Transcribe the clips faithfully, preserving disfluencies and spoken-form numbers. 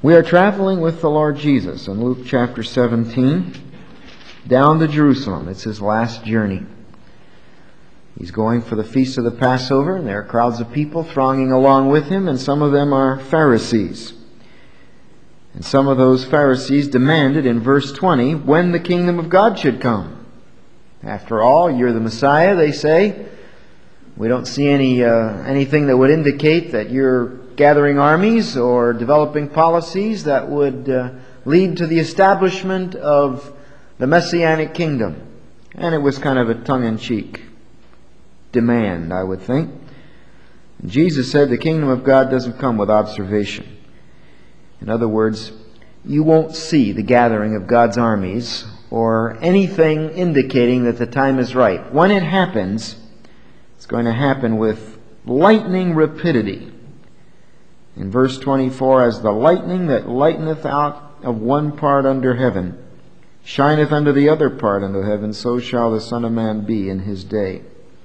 We are traveling with the Lord Jesus in Luke chapter seventeen down to Jerusalem. It's His last journey. He's going for the feast of the Passover, and there are crowds of people thronging along with Him, and some of them are Pharisees. And some of those Pharisees demanded in verse twenty when the kingdom of God should come. After all, you're the Messiah, they say. We don't see any uh, anything that would indicate that you're gathering armies or developing policies that would uh, lead to the establishment of the Messianic kingdom. And it was kind of a tongue-in-cheek demand, I would think. And Jesus said the kingdom of God doesn't come with observation. In other words, you won't see the gathering of God's armies or anything indicating that the time is right. When it happens, it's going to happen with lightning rapidity. In verse twenty-four, as the lightning that lighteneth out of one part under heaven shineth unto the other part under heaven, so shall the Son of Man be in His day.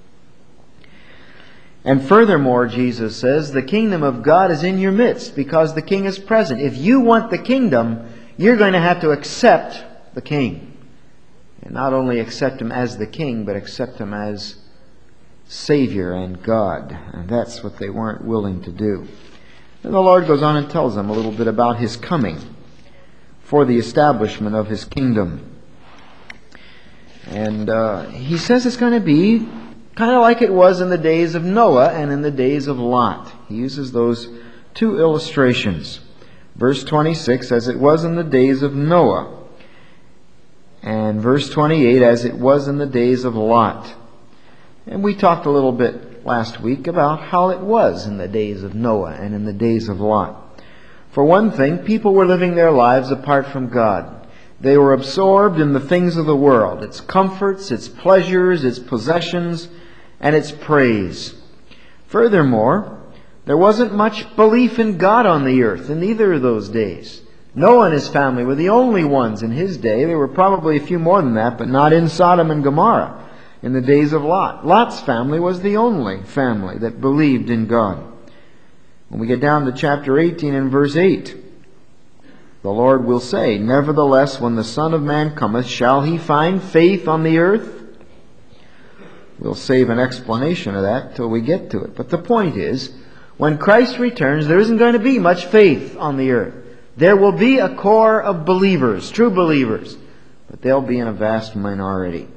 And furthermore, Jesus says, the kingdom of God is in your midst because the King is present. If you want the kingdom, you're going to have to accept the King. And not only accept Him as the King, but accept Him as Savior and God. And that's what they weren't willing to do. And the Lord goes on and tells them a little bit about His coming for the establishment of His kingdom. And uh, He says it's going to be kind of like it was in the days of Noah and in the days of Lot. He uses those two illustrations. Verse twenty-six, as it was in the days of Noah. And verse twenty-eight, as it was in the days of Lot. And we talked a little bit last week about how it was in the days of Noah and in the days of Lot. For one thing, people were living their lives apart from God. They were absorbed in the things of the world, its comforts, its pleasures, its possessions, and its praise. Furthermore, there wasn't much belief in God on the earth in either of those days. Noah and his family were the only ones in his day. There were probably a few more than that, but not in Sodom and Gomorrah in the days of Lot. Lot's family was the only family that believed in God. When we get down to chapter eighteen and verse eight, the Lord will say, nevertheless, when the Son of Man cometh, shall He find faith on the earth? We'll save an explanation of that till we get to it. But the point is, when Christ returns, there isn't going to be much faith on the earth. There will be a core of believers, true believers, but they'll be in a vast minority.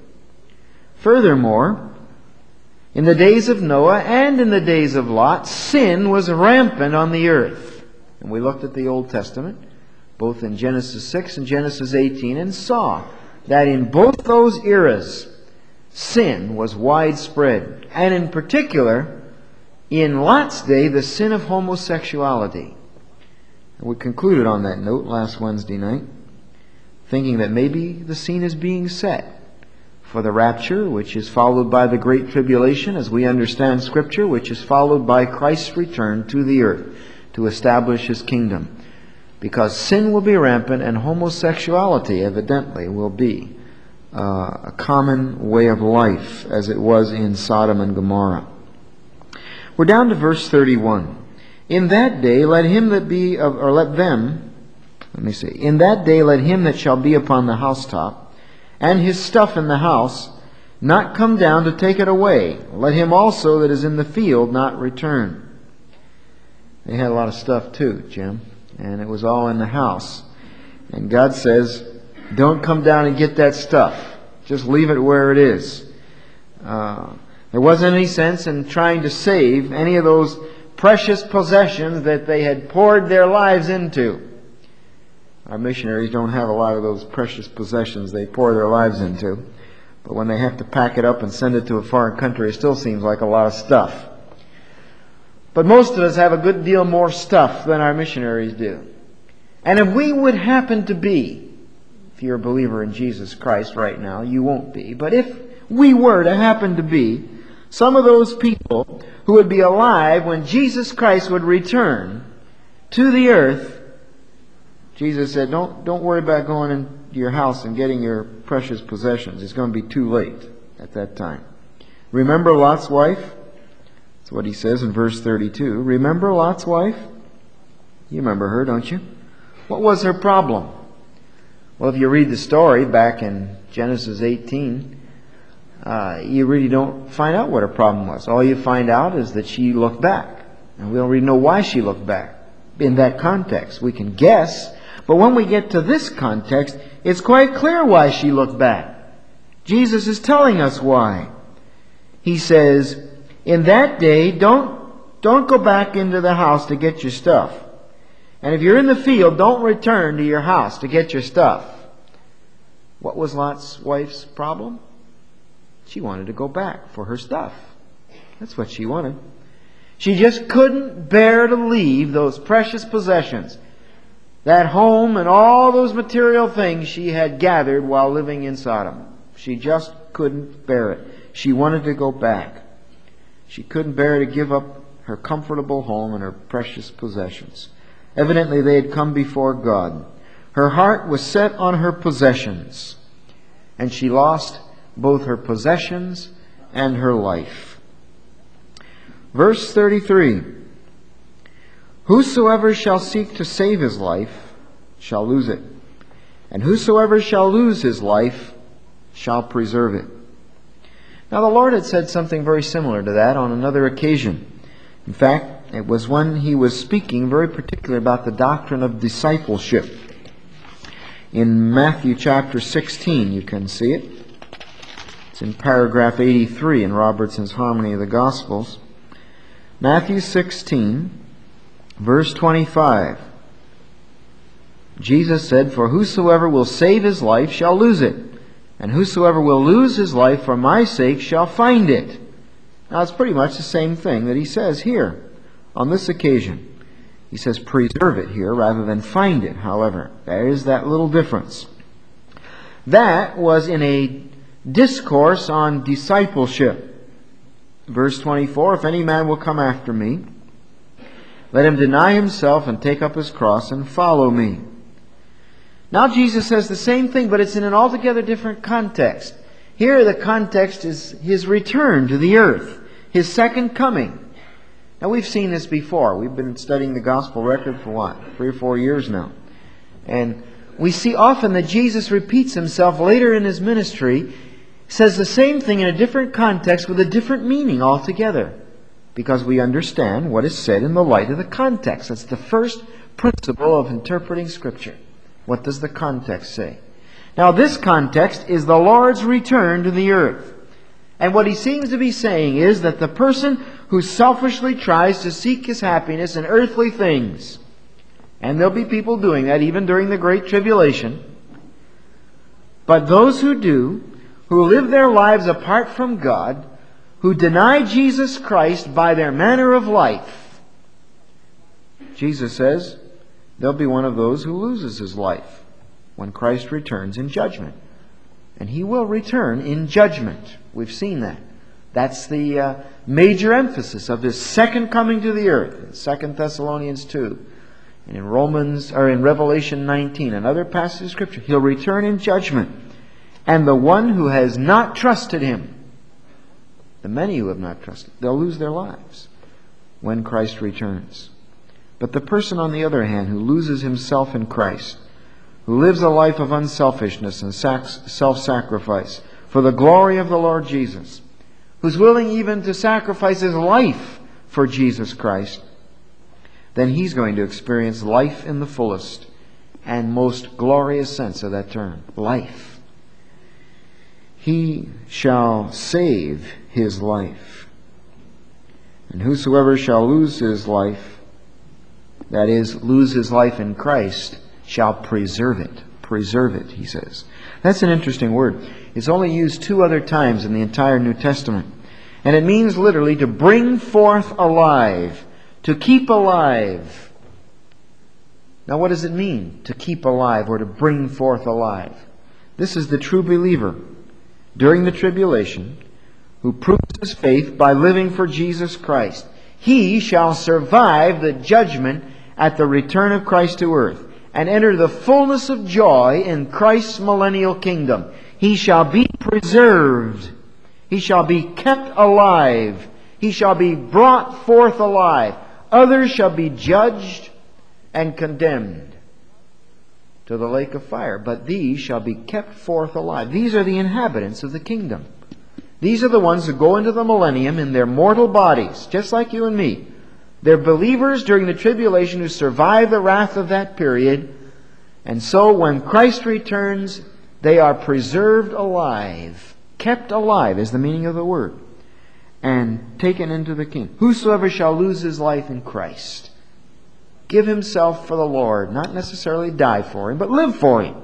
Furthermore, in the days of Noah and in the days of Lot, sin was rampant on the earth. And we looked at the Old Testament, both in Genesis six and Genesis eighteen, and saw that in both those eras, sin was widespread. And in particular, in Lot's day, the sin of homosexuality. And we concluded on that note last Wednesday night, thinking that maybe the scene is being set for the rapture, which is followed by the Great Tribulation, as we understand Scripture, which is followed by Christ's return to the earth to establish His kingdom. Because sin will be rampant and homosexuality, evidently, will be uh, a common way of life as it was in Sodom and Gomorrah. We're down to verse thirty-one. In that day let him that be of, or let them, let me see, in that day let him that shall be upon the housetop, and his stuff in the house, not come down to take it away. Let him also that is in the field not return. They had a lot of stuff too, Jim, and it was all in the house. And God says, don't come down and get that stuff. Just leave it where it is. Uh, there wasn't any sense in trying to save any of those precious possessions that they had poured their lives into. Our missionaries don't have a lot of those precious possessions they pour their lives into. But when they have to pack it up and send it to a foreign country, it still seems like a lot of stuff. But most of us have a good deal more stuff than our missionaries do. And if we would happen to be, if you're a believer in Jesus Christ right now, you won't be. But if we were to happen to be some of those people who would be alive when Jesus Christ would return to the earth, Jesus said, don't, don't worry about going into your house and getting your precious possessions. It's going to be too late at that time. Remember Lot's wife? That's what he says in verse thirty-two. Remember Lot's wife? You remember her, don't you? What was her problem? Well, if you read the story back in Genesis eighteen, uh, you really don't find out what her problem was. All you find out is that she looked back. And we don't really know why she looked back in that context. We can guess, but when we get to this context, it's quite clear why she looked back. Jesus is telling us why. He says, in that day, don't, don't go back into the house to get your stuff. And if you're in the field, don't return to your house to get your stuff. What was Lot's wife's problem? She wanted to go back for her stuff. That's what she wanted. She just couldn't bear to leave those precious possessions, that home and all those material things she had gathered while living in Sodom. She just couldn't bear it. She wanted to go back. She couldn't bear to give up her comfortable home and her precious possessions. Evidently, they had come before God. Her heart was set on her possessions, and she lost both her possessions and her life. Verse thirty-three, whosoever shall seek to save his life shall lose it, and whosoever shall lose his life shall preserve it. Now the Lord had said something very similar to that on another occasion. In fact, it was when He was speaking very particularly about the doctrine of discipleship. In Matthew chapter sixteen, you can see it. It's in paragraph eighty-three in Robertson's Harmony of the Gospels. Matthew sixteen, verse twenty-five. Jesus said, for whosoever will save his life shall lose it, and whosoever will lose his life for my sake shall find it. Now it's pretty much the same thing that He says here on this occasion. He says preserve it here rather than find it, however. There is that little difference. That was in a discourse on discipleship. Verse twenty-four, if any man will come after me, let him deny himself and take up his cross and follow me. Now Jesus says the same thing, but it's in an altogether different context. Here the context is His return to the earth, His second coming. Now we've seen this before. We've been studying the gospel record for what? Three or four years now. And we see often that Jesus repeats Himself later in His ministry, says the same thing in a different context with a different meaning altogether. Because we understand what is said in the light of the context. That's the first principle of interpreting Scripture. What does the context say? Now this context is the Lord's return to the earth. And what He seems to be saying is that the person who selfishly tries to seek his happiness in earthly things, and there'll be people doing that even during the Great Tribulation, but those who do, who live their lives apart from God, who deny Jesus Christ by their manner of life, Jesus says they'll be one of those who loses his life when Christ returns in judgment. And He will return in judgment. We've seen that. That's the uh, major emphasis of His second coming to the earth in Second Thessalonians two. And in Romans, or in Revelation nineteen, another passage of Scripture, He'll return in judgment. And the one who has not trusted Him, the many who have not trusted, they'll lose their lives when Christ returns. But the person, on the other hand, who loses himself in Christ, who lives a life of unselfishness and self-sacrifice for the glory of the Lord Jesus, who's willing even to sacrifice his life for Jesus Christ, then he's going to experience life in the fullest and most glorious sense of that term, life. He shall save his life. And whosoever shall lose his life, that is, lose his life in Christ, shall preserve it. Preserve it, he says. That's an interesting word. It's only used two other times in the entire New Testament. And it means literally to bring forth alive, to keep alive. Now what does it mean, to keep alive or to bring forth alive? This is the true believer during the tribulation who proves his faith by living for Jesus Christ. He shall survive the judgment at the return of Christ to earth and enter the fullness of joy in Christ's millennial kingdom. He shall be preserved. He shall be kept alive. He shall be brought forth alive. Others shall be judged and condemned. to the lake of fire. But these shall be kept forth alive. These are the inhabitants of the kingdom. These are the ones who go into the millennium in their mortal bodies, just like you and me. They're believers during the tribulation who survive the wrath of that period. And so when Christ returns, they are preserved alive. Kept alive is the meaning of the word. And taken into the kingdom. Whosoever shall lose his life in Christ, give himself for the Lord, not necessarily die for Him, but live for Him,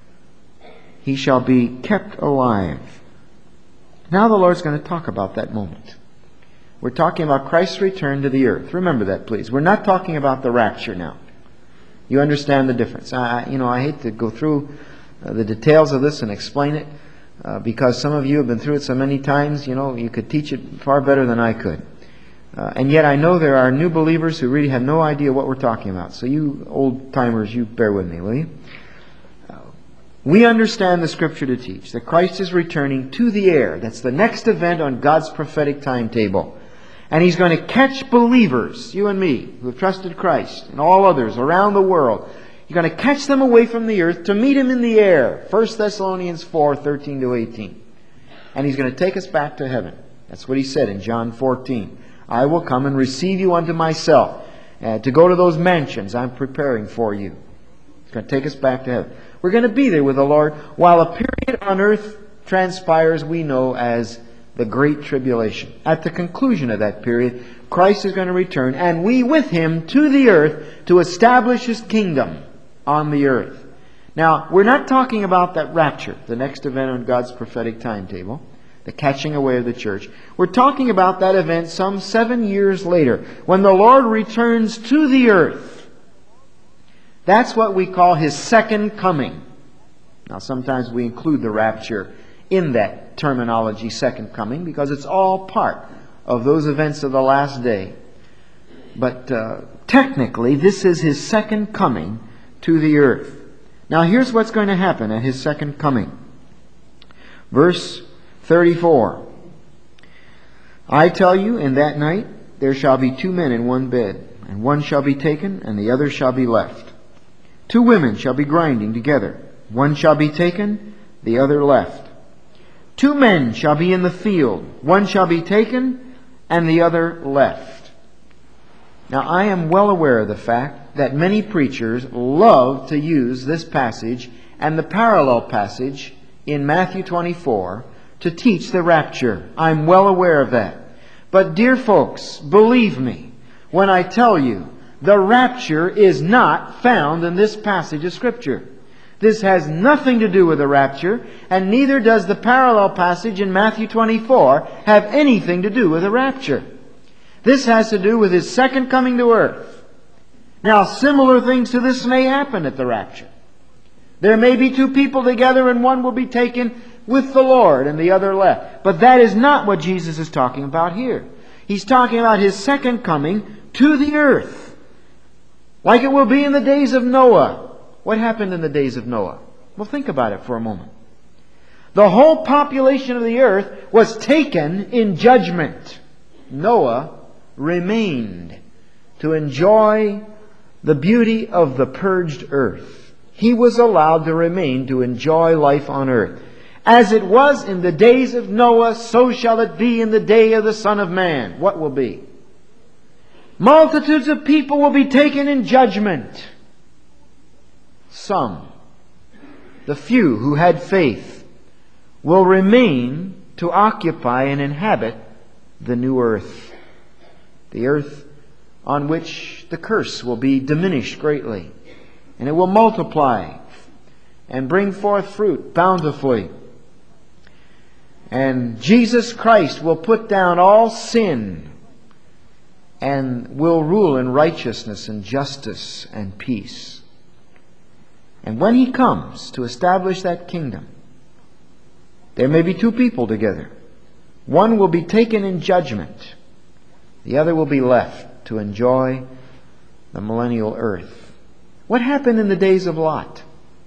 he shall be kept alive. Now the Lord's going to talk about that moment. We're talking about Christ's return to the earth. Remember that, please. We're not talking about the rapture now. You understand the difference. I, you know, I hate to go through uh, the details of this and explain it, uh, because some of you have been through it so many times, you know, you could teach it far better than I could. Uh, and yet I know there are new believers who really have no idea what we're talking about. So you old-timers, you bear with me, will you? Uh, we understand the Scripture to teach that Christ is returning to the air. That's the next event on God's prophetic timetable. And He's going to catch believers, you and me, who have trusted Christ, and all others around the world. He's going to catch them away from the earth to meet Him in the air. First Thessalonians four, thirteen to eighteen. And He's going to take us back to heaven. That's what He said in John fourteen. I will come and receive you unto myself, uh, to go to those mansions I'm preparing for you. He's going to take us back to heaven. We're going to be there with the Lord while a period on earth transpires we know as the Great Tribulation. At the conclusion of that period, Christ is going to return, and we with Him to the earth to establish His kingdom on the earth. Now, we're not talking about that rapture, the next event on God's prophetic timetable, the catching away of the church. We're talking about that event some seven years later, when the Lord returns to the earth. That's what we call His second coming. Now, sometimes we include the rapture in that terminology, second coming, because it's all part of those events of the last day. But uh, technically, this is His second coming to the earth. Now, here's what's going to happen at His second coming. Verse thirty-four. I tell you, in that night there shall be two men in one bed, and one shall be taken, and the other shall be left. Two women shall be grinding together. One shall be taken, the other left. Two men shall be in the field. One shall be taken, and the other left. Now, I am well aware of the fact that many preachers love to use this passage and the parallel passage in Matthew twenty-four to teach the rapture. I'm well aware of that. But dear folks, believe me when I tell you, the rapture is not found in this passage of Scripture. This has nothing to do with the rapture, and neither does the parallel passage in Matthew twenty-four have anything to do with the rapture. This has to do with His second coming to earth. Now, similar things to this may happen at the rapture. There may be two people together, and one will be taken with the Lord and the other left. But that is not what Jesus is talking about here. He's talking about His second coming to the earth, like it will be in the days of Noah. What happened in the days of Noah? Well, think about it for a moment. The whole population of the earth was taken in judgment. Noah remained to enjoy the beauty of the purged earth. He was allowed to remain to enjoy life on earth. As it was in the days of Noah, so shall it be in the day of the Son of Man. What will be? Multitudes of people will be taken in judgment. Some, the few who had faith, will remain to occupy and inhabit the new earth. The earth on which the curse will be diminished greatly. And it will multiply and bring forth fruit bountifully. And Jesus Christ will put down all sin and will rule in righteousness and justice and peace. And when He comes to establish that kingdom, there may be two people together. One will be taken in judgment. The other will be left to enjoy the millennial earth. What happened in the days of Lot?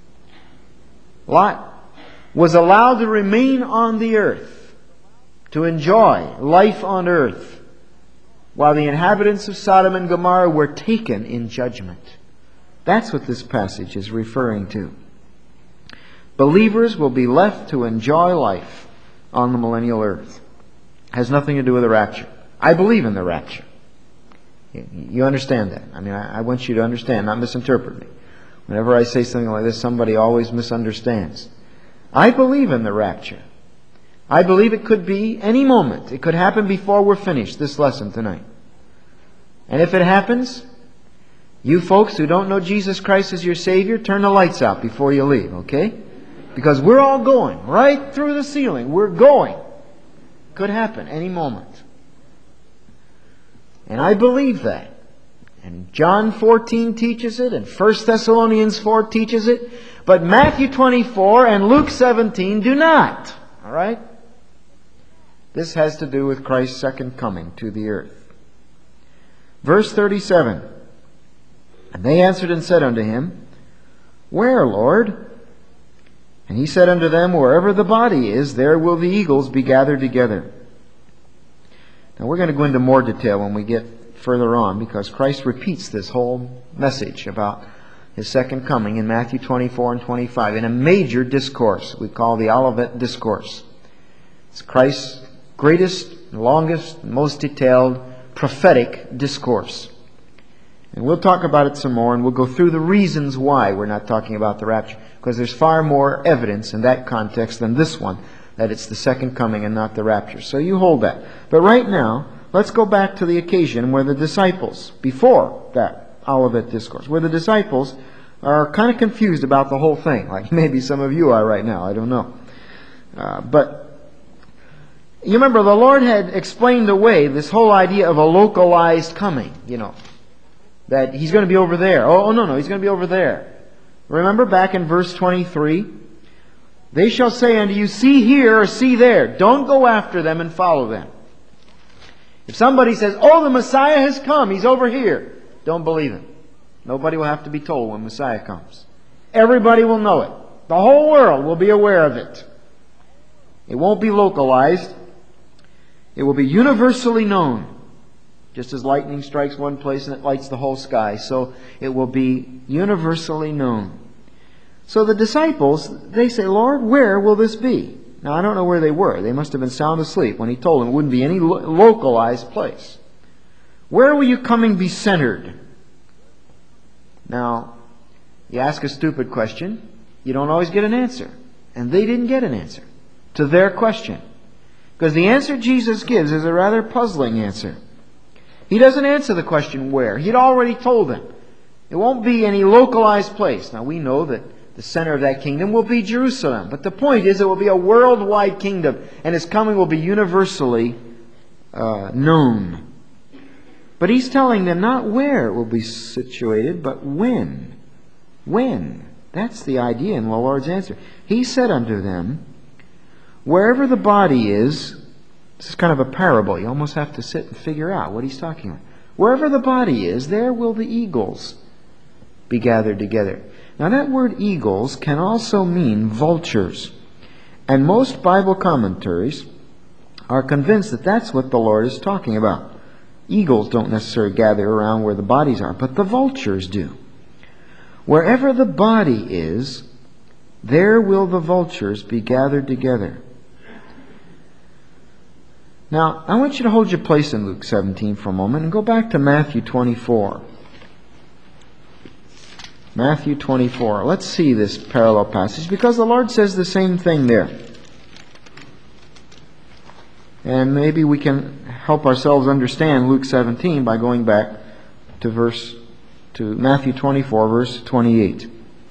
Lot was allowed to remain on the earth, to enjoy life on earth, while the inhabitants of Sodom and Gomorrah were taken in judgment. That's what this passage is referring to. Believers will be left to enjoy life on the millennial earth. It has nothing to do with the rapture. I believe in the rapture. You understand that? I mean, I want you to understand, not misinterpret me. Whenever I say something like this, somebody always misunderstands. I believe in the rapture. I believe it could be any moment. It could happen before we're finished this lesson tonight. And if it happens, you folks who don't know Jesus Christ as your Savior, turn the lights out before you leave, okay? Because we're all going right through the ceiling. We're going. Could happen any moment. And I believe that. And John fourteen teaches it, and First Thessalonians four teaches it, but Matthew twenty-four and Luke seventeen do not. All right? This has to do with Christ's second coming to the earth. Verse thirty-seven. And they answered and said unto him, Where, Lord? And he said unto them, Wherever the body is, there will the eagles be gathered together. Now we're going to go into more detail when we get further on, because Christ repeats this whole message about His second coming in Matthew twenty-four and twenty-five in a major discourse we call the Olivet Discourse. It's Christ's greatest, longest, most detailed prophetic discourse. And we'll talk about it some more, and we'll go through the reasons why we're not talking about the rapture, because there's far more evidence in that context than this one that it's the second coming and not the rapture. So you hold that. But right now, let's go back to the occasion where the disciples, before that Olivet Discourse, where the disciples are kind of confused about the whole thing, like maybe some of you are right now, I don't know. Uh, but you remember the Lord had explained away this whole idea of a localized coming, you know, that He's going to be over there. Oh, oh no, no, He's going to be over there. Remember back in verse twenty-three? They shall say unto you, See here or see there. Don't go after them and follow them. If somebody says, Oh, the Messiah has come, He's over here, don't believe him. Nobody will have to be told when Messiah comes. Everybody will know it. The whole world will be aware of it. It won't be localized. It will be universally known. Just as lightning strikes one place and it lights the whole sky, so it will be universally known. So the disciples, they say, Lord, where will this be? Now, I don't know where they were. They must have been sound asleep when He told them it wouldn't be any lo- localized place. Where will your coming be centered? Now, you ask a stupid question, you don't always get an answer. And they didn't get an answer to their question. Because the answer Jesus gives is a rather puzzling answer. He doesn't answer the question where. He'd already told them. It won't be any localized place. Now, we know that the center of that kingdom will be Jerusalem. But the point is, it will be a worldwide kingdom, and His coming will be universally uh, known. But He's telling them not where it will be situated, but when. When. That's the idea in the Lord's answer. He said unto them, Wherever the body is, this is kind of a parable. You almost have to sit and figure out what He's talking about. Wherever the body is, there will the eagles be gathered together. Now that word eagles can also mean vultures. And most Bible commentaries are convinced that that's what the Lord is talking about. Eagles don't necessarily gather around where the bodies are, but the vultures do. Wherever the body is, there will the vultures be gathered together. Now, I want you to hold your place in Luke seventeen for a moment and go back to Matthew twenty-four. Matthew twenty-four. Let's see this parallel passage, because the Lord says the same thing there. And maybe we can help ourselves understand Luke seventeen by going back to verse to Matthew twenty-four, verse twenty-eight.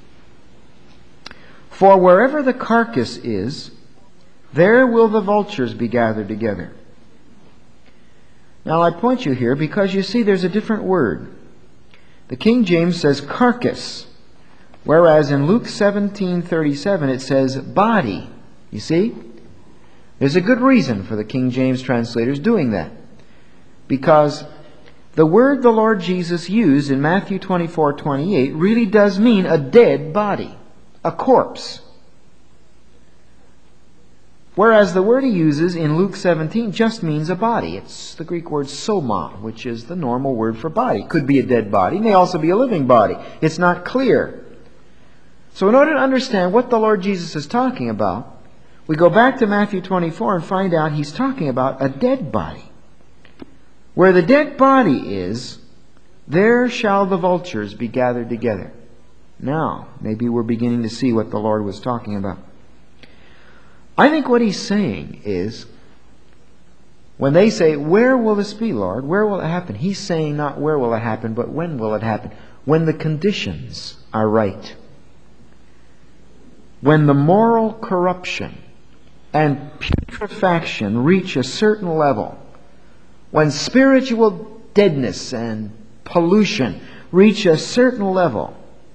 For wherever the carcass is, there will the vultures be gathered together. Now I point you here because you see there's a different word. The King James says carcass, whereas in Luke seventeen thirty-seven it says body. You see? There's a good reason for the King James translators doing that. Because the word the Lord Jesus used in Matthew twenty-four twenty-eight really does mean a dead body, a corpse. Whereas the word he uses in Luke seventeen just means a body. It's the Greek word soma, which is the normal word for body. Could be a dead body, may also be a living body. It's not clear. So in order to understand what the Lord Jesus is talking about, we go back to Matthew twenty-four and find out he's talking about a dead body. Where the dead body is, there shall the vultures be gathered together. Now, maybe we're beginning to see what the Lord was talking about. I think what he's saying is, when they say, where will this be, Lord? Where will it happen? He's saying not where will it happen, but when will it happen? When the conditions are right. When the moral corruption and putrefaction reach a certain level, when spiritual deadness and pollution reach a certain level,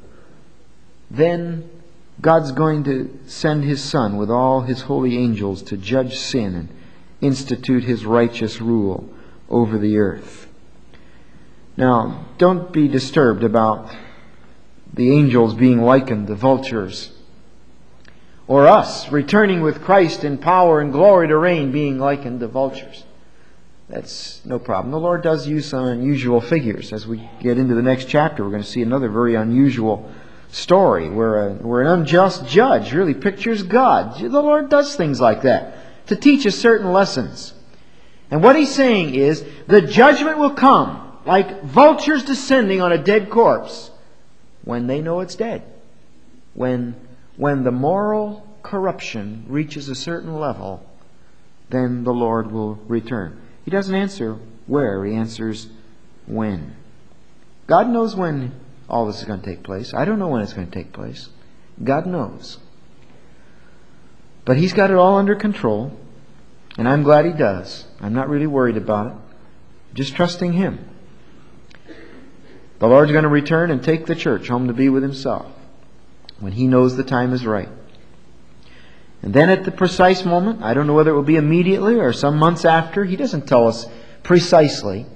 then God's going to send His Son with all His holy angels to judge sin and institute His righteous rule over the earth. Now, don't be disturbed about the angels being likened to vultures, or us returning with Christ in power and glory to reign being likened to vultures. That's no problem. The Lord does use some unusual figures. As we get into the next chapter, we're going to see another very unusual story where, a, where an unjust judge really pictures God. The Lord does things like that to teach us certain lessons. And what He's saying is, the judgment will come like vultures descending on a dead corpse when they know it's dead. When, when the moral corruption reaches a certain level, then the Lord will return. He doesn't answer where, He answers when. God knows when all this is going to take place. I don't know when it's going to take place. God knows. But He's got it all under control, and I'm glad He does. I'm not really worried about it. Just trusting Him. The Lord's going to return and take the church home to be with Himself when He knows the time is right. And then at the precise moment, I don't know whether it will be immediately or some months after, He doesn't tell us precisely,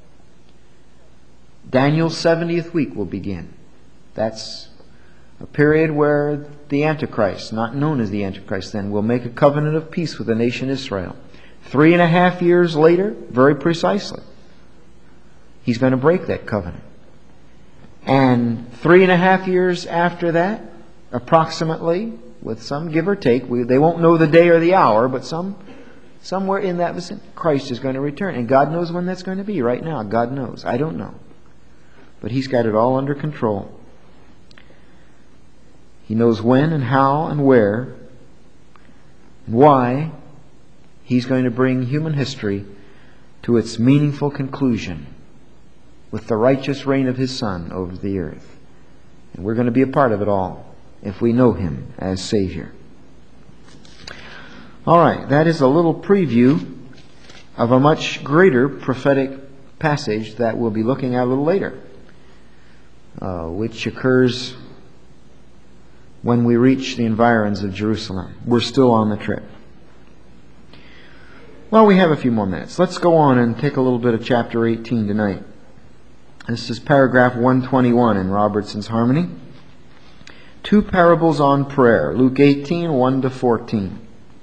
Daniel's seventieth week will begin. That's a period where the Antichrist, not known as the Antichrist then, will make a covenant of peace with the nation Israel. Three and a half years later, very precisely, he's going to break that covenant. And three and a half years after that, approximately, with some give or take, we, they won't know the day or the hour, but some somewhere in that vicinity, Christ is going to return. And God knows when that's going to be right now. God knows. I don't know. But He's got it all under control. He knows when and how and where and why He's going to bring human history to its meaningful conclusion with the righteous reign of His Son over the earth. And we're going to be a part of it all if we know Him as Savior. All right, that is a little preview of a much greater prophetic passage that we'll be looking at a little later, uh, which occurs when we reach the environs of Jerusalem. We're still on the trip. Well, we have a few more minutes. Let's go on and take a little bit of chapter eighteen tonight. This is paragraph one twenty-one in Robertson's Harmony. Two parables on prayer. Luke eighteen, one to fourteen.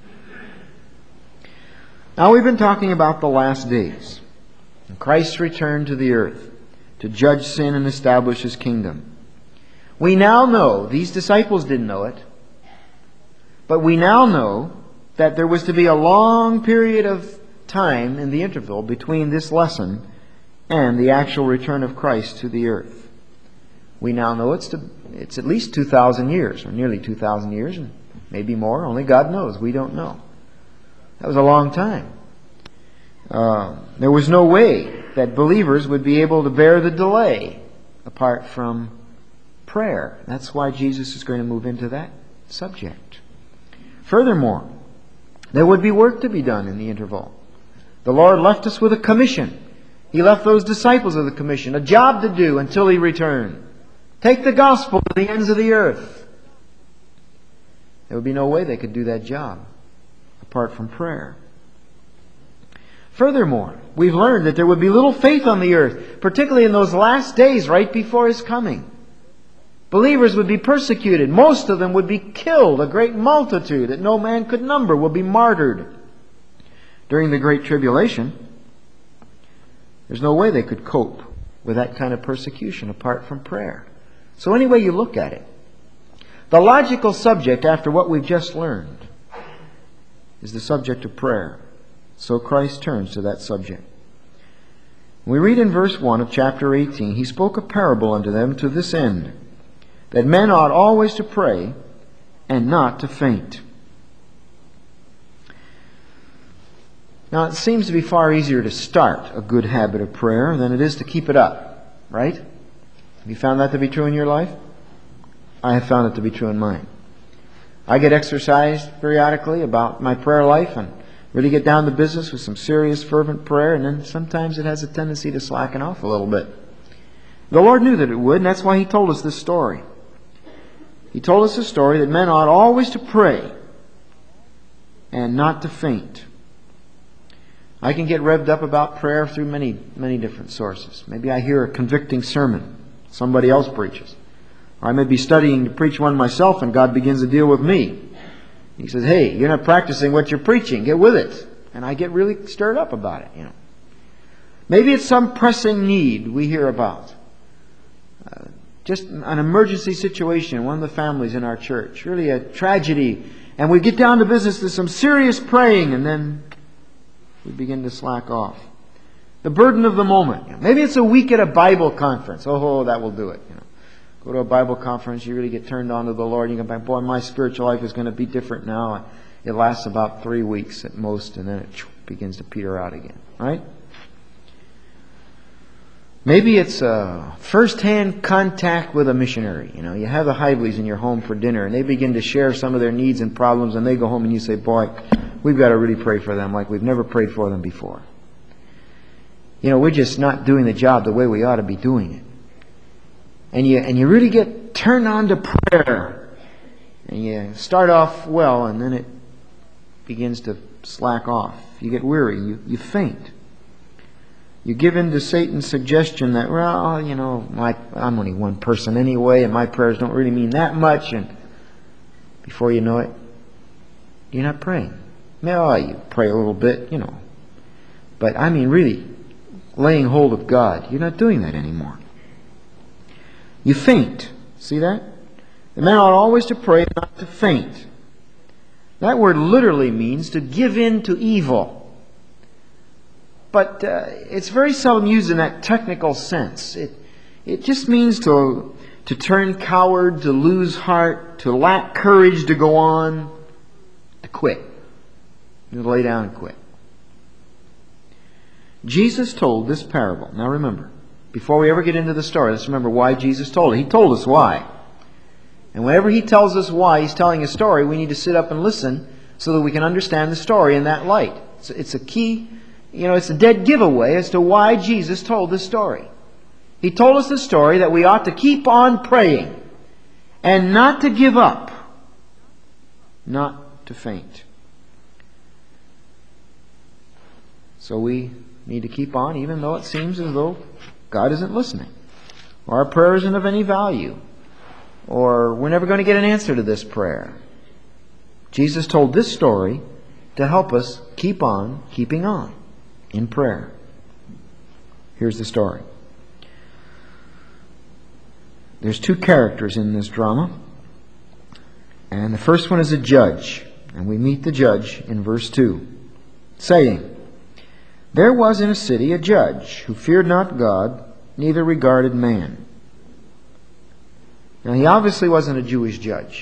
Now we've been talking about the last days. Christ's return to the earth to judge sin and establish His kingdom. We now know, these disciples didn't know it, but we now know that there was to be a long period of time in the interval between this lesson and the actual return of Christ to the earth. We now know it's to, it's at least two thousand years, or nearly two thousand years, and maybe more. Only God knows. We don't know. That was a long time. Uh, there was no way that believers would be able to bear the delay apart from prayer. That's why Jesus is going to move into that subject. Furthermore, there would be work to be done in the interval. The Lord left us with a commission. He left those disciples with a commission, a job to do until He returned. Take the gospel to the ends of the earth. There would be no way they could do that job apart from prayer. Furthermore, we've learned that there would be little faith on the earth, particularly in those last days right before His coming. Believers would be persecuted. Most of them would be killed. A great multitude that no man could number will be martyred. During the Great Tribulation, there's no way they could cope with that kind of persecution apart from prayer. So any way you look at it, the logical subject after what we've just learned is the subject of prayer. So Christ turns to that subject. We read in verse one of chapter eighteen, He spoke a parable unto them to this end, that men ought always to pray and not to faint. Now, it seems to be far easier to start a good habit of prayer than it is to keep it up, right? Have you found that to be true in your life? I have found it to be true in mine. I get exercised periodically about my prayer life and really get down to business with some serious, fervent prayer, and then sometimes it has a tendency to slacken off a little bit. The Lord knew that it would, and that's why He told us this story. He told us a story that men ought always to pray and not to faint. I can get revved up about prayer through many, many different sources. Maybe I hear a convicting sermon somebody else preaches. Or I may be studying to preach one myself and God begins to deal with me. He says, hey, you're not practicing what you're preaching. Get with it. And I get really stirred up about it, you know. Maybe it's some pressing need we hear about. Uh, just an emergency situation in one of the families in our church. Really a tragedy. And we get down to business with some serious praying and then we begin to slack off. The burden of the moment. You know, maybe it's a week at a Bible conference. Oh, that will do it. You know, go to a Bible conference, you really get turned on to the Lord. You go back, boy, my spiritual life is going to be different now. It lasts about three weeks at most, and then it begins to peter out again. Right? Maybe it's a first-hand contact with a missionary. You know, you have the Hiveleys in your home for dinner, and they begin to share some of their needs and problems, and they go home and you say, boy, we've got to really pray for them like we've never prayed for them before. You know, we're just not doing the job the way we ought to be doing it. And you and you really get turned on to prayer. And you start off well, and then it begins to slack off. You get weary. You, you faint. You give in to Satan's suggestion that, well, you know, my, I'm only one person anyway, and my prayers don't really mean that much. And before you know it, you're not praying. Well, you pray a little bit, you know. But I mean, really, laying hold of God, you're not doing that anymore. You faint. See that? The man ought always to pray, not to faint. That word literally means to give in to evil. But uh, it's very seldom used in that technical sense. It it just means to to turn coward, to lose heart, to lack courage to go on, to quit. You lay down and quit. Jesus told this parable. Now remember, before we ever get into the story, let's remember why Jesus told it. He told us why. And whenever He tells us why He's telling a story, we need to sit up and listen so that we can understand the story in that light. It's, it's a key, you know, it's a dead giveaway as to why Jesus told this story. He told us the story that we ought to keep on praying and not to give up, not to faint. So we need to keep on even though it seems as though God isn't listening, or our prayer isn't of any value, or we're never going to get an answer to this prayer. Jesus told this story to help us keep on keeping on in prayer. Here's the story. There's two characters in this drama, and the first one is a judge, and we meet the judge in verse two, saying, There was in a city a judge who feared not God, neither regarded man. Now, he obviously wasn't a Jewish judge.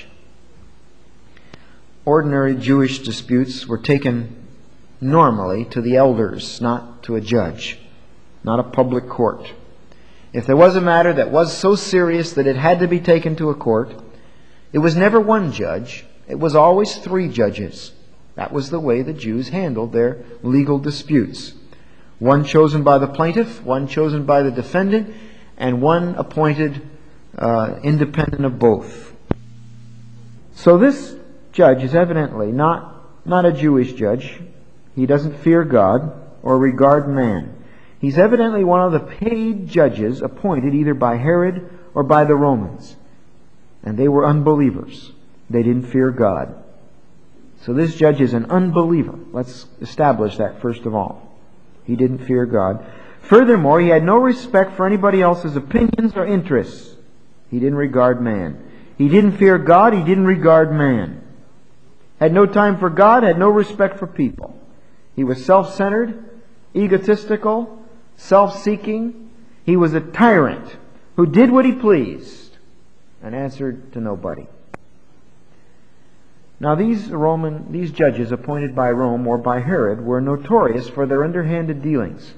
Ordinary Jewish disputes were taken normally to the elders, not to a judge, not a public court. If there was a matter that was so serious that it had to be taken to a court, it was never one judge. It was always three judges. That was the way the Jews handled their legal disputes. One chosen by the plaintiff, one chosen by the defendant, and one appointed uh, independent of both. So this judge is evidently not, not a Jewish judge. He doesn't fear God or regard man. He's evidently one of the paid judges appointed either by Herod or by the Romans. And they were unbelievers. They didn't fear God. So this judge is an unbeliever. Let's establish that first of all. He didn't fear God. Furthermore, he had no respect for anybody else's opinions or interests. He didn't regard man. He didn't fear God. He didn't regard man. Had no time for God. Had no respect for people. He was self-centered, egotistical, self-seeking. He was a tyrant who did what he pleased and answered to nobody. Now these Roman, these judges appointed by Rome or by Herod were notorious for their underhanded dealings.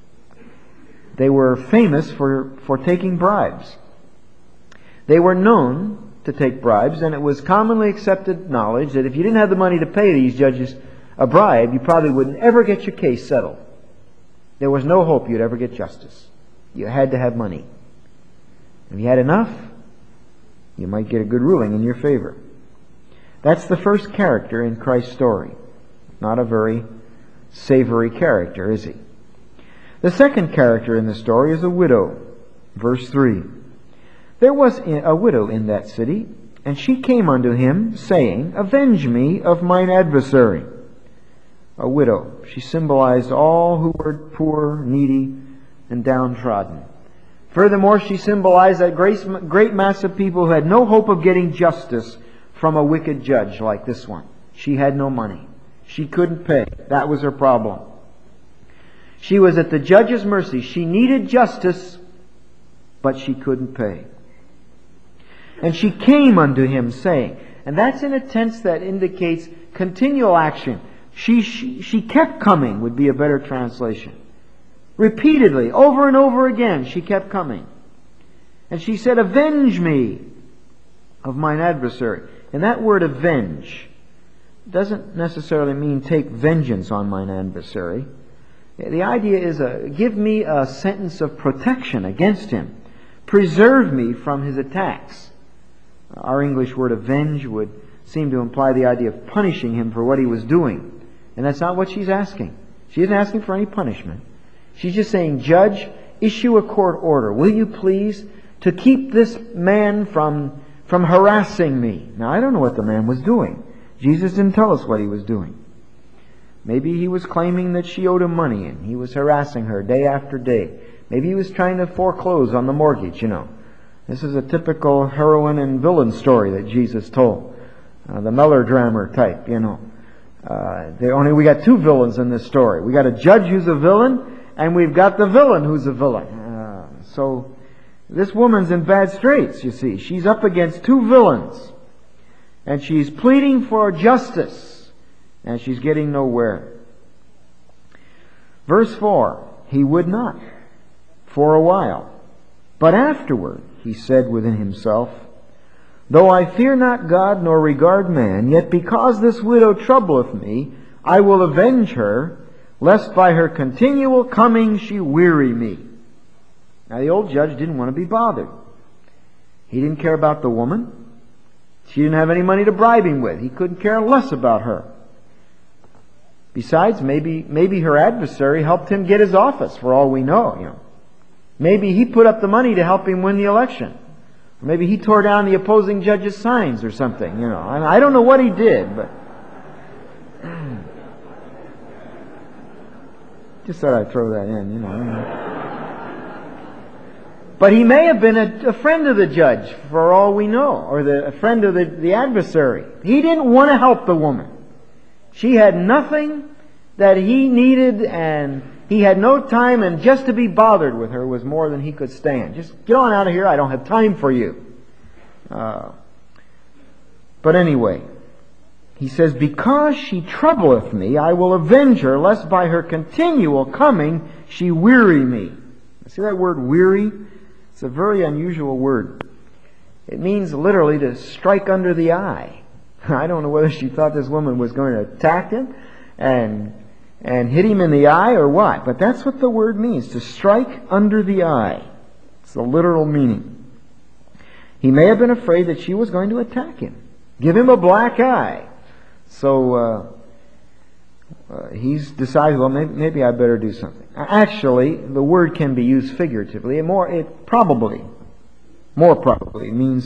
They were famous for, for taking bribes. They were known to take bribes, and it was commonly accepted knowledge that if you didn't have the money to pay these judges a bribe, you probably wouldn't ever get your case settled. There was no hope you'd ever get justice. You had to have money. If you had enough, you might get a good ruling in your favor. That's the first character in Christ's story. Not a very savory character, is he? The second character in the story is a widow. Verse three. There was a widow in that city, and she came unto him, saying, Avenge me of mine adversary. A widow. She symbolized all who were poor, needy, and downtrodden. Furthermore, she symbolized that great, great mass of people who had no hope of getting justice from a wicked judge like this one. She had no money. She couldn't pay. That was her problem. She was at the judge's mercy. She needed justice, but she couldn't pay. And she came unto him, saying, and that's in a tense that indicates continual action. She, she, she kept coming would be a better translation. Repeatedly, over and over again, she kept coming. And she said, Avenge me of mine adversary. And that word avenge doesn't necessarily mean take vengeance on mine adversary. The idea is, a, give me a sentence of protection against him. Preserve me from his attacks. Our English word avenge would seem to imply the idea of punishing him for what he was doing. And that's not what she's asking. She isn't asking for any punishment. She's just saying, Judge, issue a court order. Will you please, to keep this man from, from harassing me? Now, I don't know what the man was doing. Jesus didn't tell us what he was doing. Maybe he was claiming that she owed him money and he was harassing her day after day. Maybe he was trying to foreclose on the mortgage, you know. This is a typical heroine and villain story that Jesus told. Uh, the melodrama type, you know. Uh, they only we got two villains in this story. We got a judge who's a villain, and we've got the villain who's a villain. Uh, so this woman's in bad straits, you see. She's up against two villains. And she's pleading for justice. And she's getting nowhere. Verse four. He would not for a while. But afterward he said within himself, Though I fear not God nor regard man, yet because this widow troubleth me, I will avenge her, lest by her continual coming she weary me. Now the old judge didn't want to be bothered. He didn't care about the woman. She didn't have any money to bribe him with. He couldn't care less about her. Besides, maybe maybe her adversary helped him get his office, for all we know. You know, maybe he put up the money to help him win the election. Or maybe he tore down the opposing judge's signs or something. You know, I don't know what he did, but just thought I'd throw that in. You know. But he may have been a, a friend of the judge, for all we know, or the, a friend of the, the adversary. He didn't want to help the woman. She had nothing that he needed, and he had no time, and just to be bothered with her was more than he could stand. Just get on out of here, I don't have time for you. Uh, but anyway, he says, Because she troubleth me, I will avenge her, lest by her continual coming she weary me. See that word weary? It's a very unusual word. It means literally to strike under the eye. I don't know whether she thought this woman was going to attack him and and hit him in the eye or what, but that's what the word means, to strike under the eye. It's the literal meaning. He may have been afraid that she was going to attack him, give him a black eye. So uh, uh, he's decided, well, maybe, maybe I better do something. Actually, the word can be used figuratively. It more, it probably, more probably means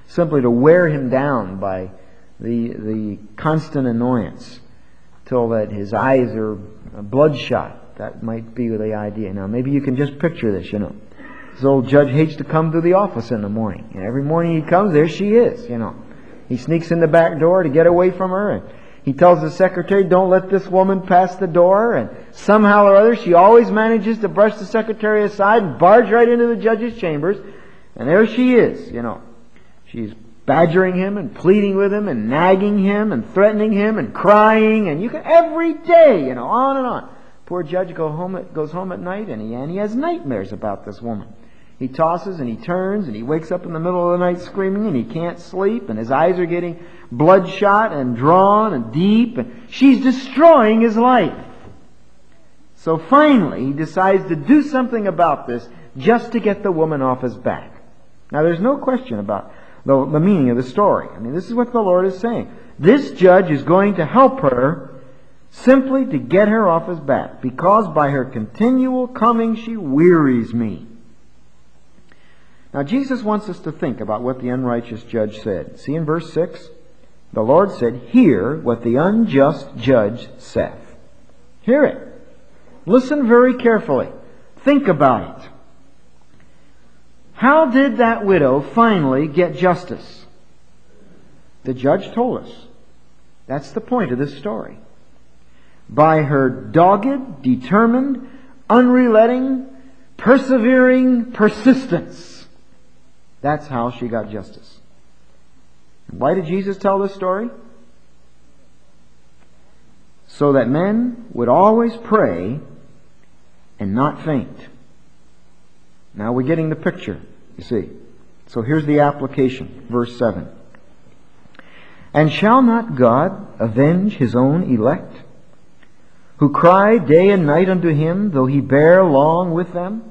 simply to wear him down by the the constant annoyance till that his eyes are bloodshot. That might be the idea. Now, maybe you can just picture this, you know. This old judge hates to come to the office in the morning. And every morning he comes, there she is, you know. He sneaks in the back door to get away from her, and he tells the secretary, don't let this woman pass the door, and somehow or other she always manages to brush the secretary aside and barge right into the judge's chambers, and there she is, you know. She's badgering him and pleading with him and nagging him and threatening him and crying, and you can, every day, you know, on and on. Poor judge go home at, goes home at night, and he, and he has nightmares about this woman. He tosses and he turns and he wakes up in the middle of the night screaming, and he can't sleep, and his eyes are getting bloodshot and drawn and deep, and she's destroying his life. So finally he decides to do something about this just to get the woman off his back. Now there's no question about the, the meaning of the story. I mean, this is what the Lord is saying. This judge is going to help her simply to get her off his back, because by her continual coming she wearies me. Now Jesus wants us to think about what the unrighteous judge said. See in verse six? The Lord said, hear what the unjust judge saith. Hear it. Listen very carefully. Think about it. How did that widow finally get justice? The judge told us. That's the point of this story. By her dogged, determined, unrelenting, persevering persistence. That's how she got justice. Why did Jesus tell this story? So that men would always pray and not faint. Now we're getting the picture, you see. So here's the application, verse seven. And shall not God avenge his own elect, who cry day and night unto him, though he bear long with them?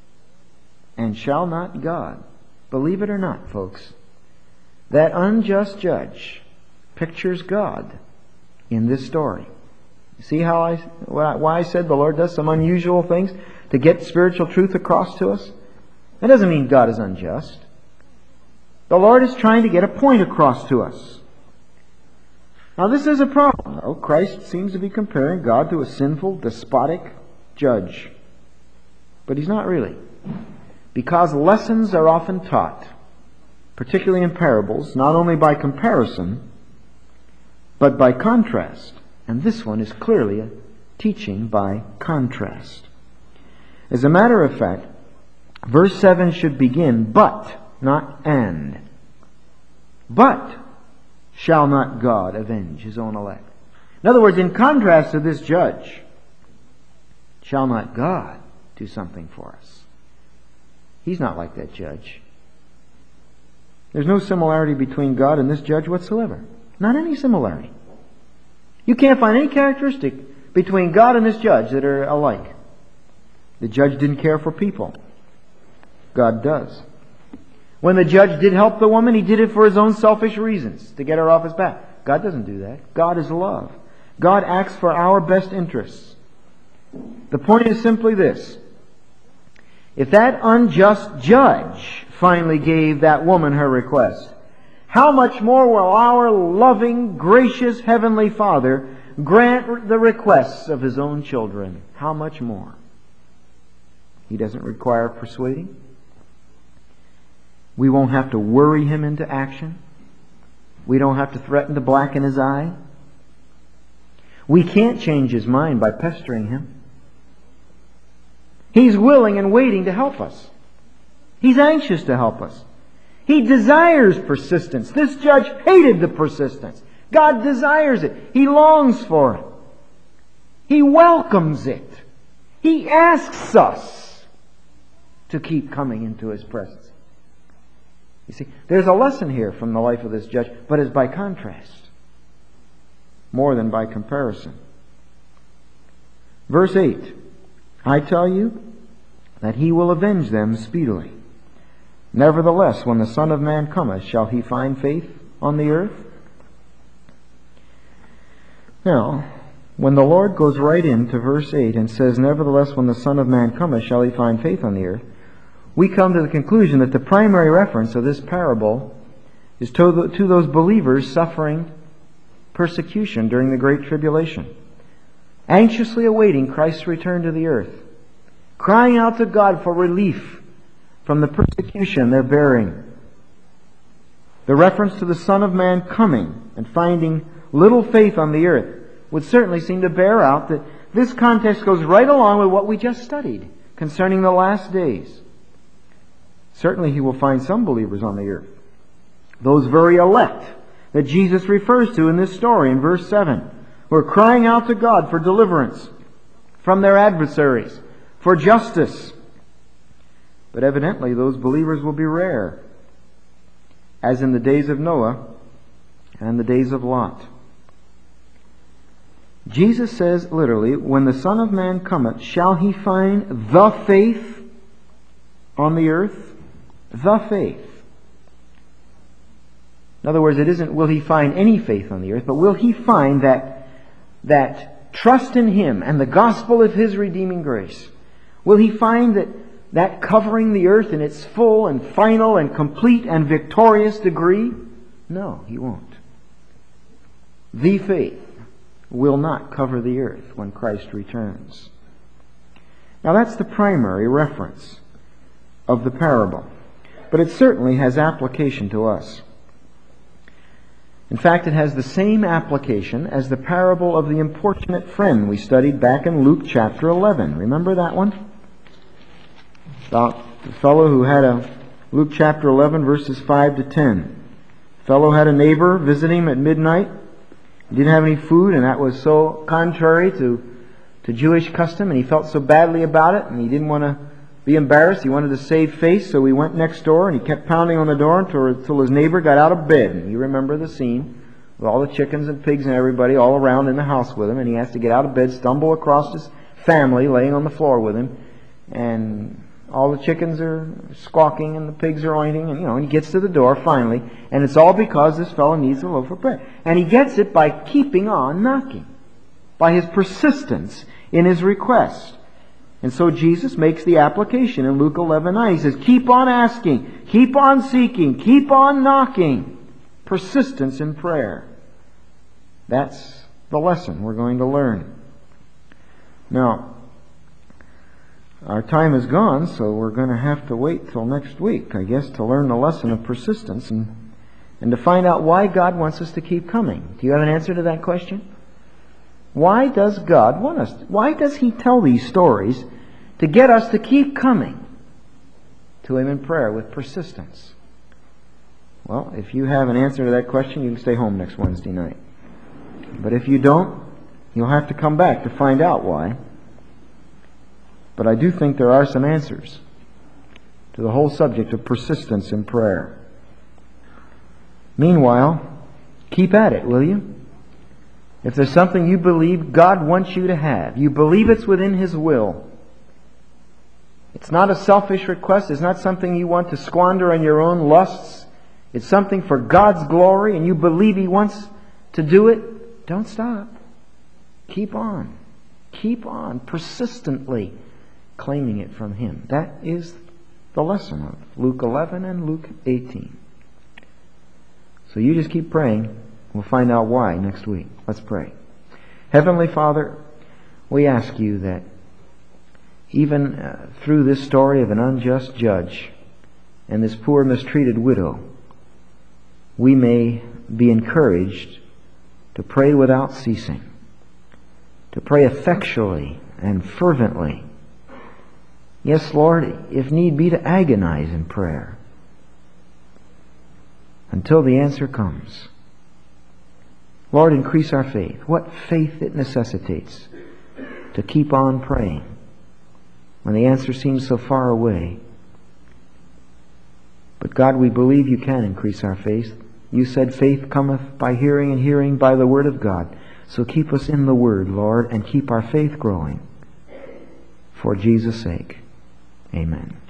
And shall not God, believe it or not, folks, that unjust judge pictures God in this story. See how I, why I said the Lord does some unusual things to get spiritual truth across to us? That doesn't mean God is unjust. The Lord is trying to get a point across to us. Now this is a problem. Oh, Christ seems to be comparing God to a sinful, despotic judge. But He's not really. Because lessons are often taught, particularly in parables, not only by comparison, but by contrast. And this one is clearly a teaching by contrast. As a matter of fact, verse seven should begin, but, not and. But shall not God avenge his own elect? In other words, in contrast to this judge, shall not God do something for us? He's not like that judge. There's no similarity between God and this judge whatsoever. Not any similarity. You can't find any characteristic between God and this judge that are alike. The judge didn't care for people. God does. When the judge did help the woman, he did it for his own selfish reasons, to get her off his back. God doesn't do that. God is love. God acts for our best interests. The point is simply this. If that unjust judge finally gave that woman her request, how much more will our loving, gracious Heavenly Father grant the requests of His own children? How much more? He doesn't require persuading. We won't have to worry Him into action. We don't have to threaten to blacken His eye. We can't change His mind by pestering Him. He's willing and waiting to help us. He's anxious to help us. He desires persistence. This judge hated the persistence. God desires it. He longs for it. He welcomes it. He asks us to keep coming into His presence. You see, there's a lesson here from the life of this judge, but it's by contrast more than by comparison. Verse eight, I tell you that He will avenge them speedily. Nevertheless, when the Son of Man cometh, shall He find faith on the earth? Now, when the Lord goes right into verse eight and says, Nevertheless, when the Son of Man cometh, shall He find faith on the earth, we come to the conclusion that the primary reference of this parable is to, the, to those believers suffering persecution during the Great Tribulation, anxiously awaiting Christ's return to the earth, crying out to God for relief from the persecution they're bearing. The reference to the Son of Man coming and finding little faith on the earth would certainly seem to bear out that this context goes right along with what we just studied concerning the last days. Certainly He will find some believers on the earth, those very elect that Jesus refers to in this story in verse seven, who are crying out to God for deliverance from their adversaries, for justice. But evidently those believers will be rare, as in the days of Noah and the days of Lot. Jesus says literally, when the Son of Man cometh, shall He find the faith on the earth? The faith. In other words, it isn't will He find any faith on the earth, but will He find that, that trust in Him and the gospel of His redeeming grace? Will He find that that covering the earth in its full and final and complete and victorious degree? No, He won't. The faith will not cover the earth when Christ returns. Now that's the primary reference of the parable, but it certainly has application to us. In fact, it has the same application as the parable of the importunate friend we studied back in Luke chapter eleven. Remember that one? About the fellow who had a, Luke chapter eleven verses five to ten. The fellow had a neighbor visit him at midnight. He didn't have any food, and that was so contrary to, to Jewish custom, and he felt so badly about it, and he didn't want to be embarrassed. He wanted to save face, so he went next door, and he kept pounding on the door until, until his neighbor got out of bed. And you remember the scene with all the chickens and pigs and everybody all around in the house with him, and he has to get out of bed, stumble across his family laying on the floor with him, and all the chickens are squawking and the pigs are ointing, and you know, and he gets to the door finally, and it's all because this fellow needs a loaf of bread. And he gets it by keeping on knocking, by his persistence in his request. And so Jesus makes the application in Luke eleven nine. He says, keep on asking, keep on seeking, keep on knocking. Persistence in prayer. That's the lesson we're going to learn. Now, our time is gone, so we're going to have to wait till next week, I guess, to learn the lesson of persistence and, and to find out why God wants us to keep coming. Do you have an answer to that question? Why does God want us? Why does He tell these stories to get us to keep coming to Him in prayer with persistence? Well, if you have an answer to that question, you can stay home next Wednesday night. But if you don't, you'll have to come back to find out why. But I do think there are some answers to the whole subject of persistence in prayer. Meanwhile, keep at it, will you? If there's something you believe God wants you to have, you believe it's within His will. It's not a selfish request. It's not something you want to squander on your own lusts. It's something for God's glory, and you believe He wants to do it. Don't stop. Keep on. Keep on persistently claiming it from Him. That is the lesson of Luke eleven and Luke eighteen. So you just keep praying. We'll find out why next week. Let's pray. Heavenly Father, we ask You that even uh, through this story of an unjust judge and this poor mistreated widow, we may be encouraged to pray without ceasing, to pray effectually and fervently. Yes, Lord, if need be, to agonize in prayer until the answer comes. Lord, increase our faith. What faith it necessitates to keep on praying when the answer seems so far away. But God, we believe You can increase our faith. You said faith cometh by hearing, and hearing by the Word of God. So keep us in the Word, Lord, and keep our faith growing. For Jesus' sake. Amen.